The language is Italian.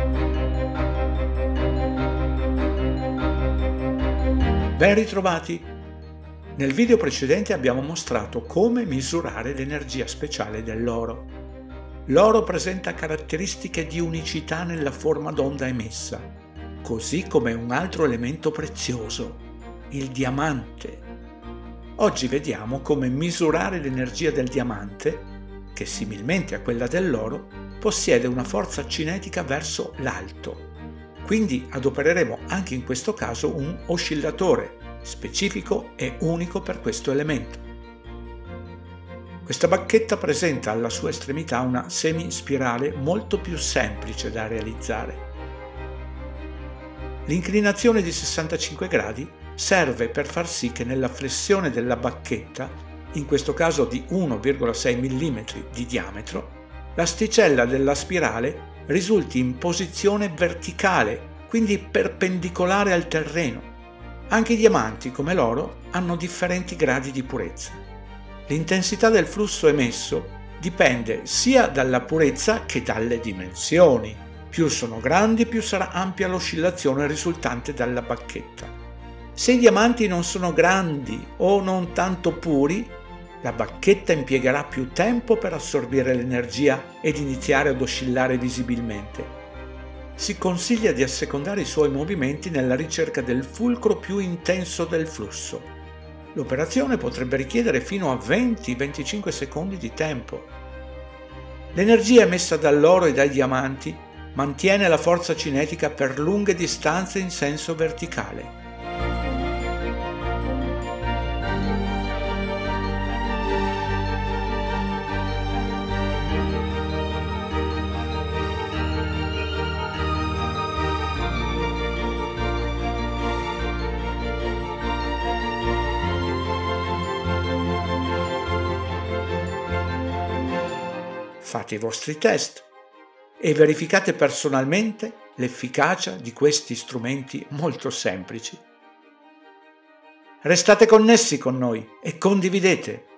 Ben ritrovati! Nel video precedente abbiamo mostrato come misurare l'energia speciale dell'oro. L'oro presenta caratteristiche di unicità nella forma d'onda emessa, così come un altro elemento prezioso, il diamante. Oggi vediamo come misurare l'energia del diamante, che similmente a quella dell'oro, possiede una forza cinetica verso l'alto. Quindi adopereremo anche in questo caso un oscillatore specifico e unico per questo elemento. Questa bacchetta presenta alla sua estremità una semispirale molto più semplice da realizzare. L'inclinazione di 65 gradi serve per far sì che nella flessione della bacchetta, in questo caso di 1,6 mm di diametro, l'asticella della spirale risulti in posizione verticale, quindi perpendicolare al terreno. Anche i diamanti, come l'oro, hanno differenti gradi di purezza. L'intensità del flusso emesso dipende sia dalla purezza che dalle dimensioni. Più sono grandi, più sarà ampia l'oscillazione risultante dalla bacchetta. Se i diamanti non sono grandi o non tanto puri, la bacchetta impiegherà più tempo per assorbire l'energia ed iniziare ad oscillare visibilmente. Si consiglia di assecondare i suoi movimenti nella ricerca del fulcro più intenso del flusso. L'operazione potrebbe richiedere fino a 20-25 secondi di tempo. L'energia emessa dall'oro e dai diamanti mantiene la forza cinetica per lunghe distanze in senso verticale. Fate i vostri test e verificate personalmente l'efficacia di questi strumenti molto semplici. Restate connessi con noi e condividete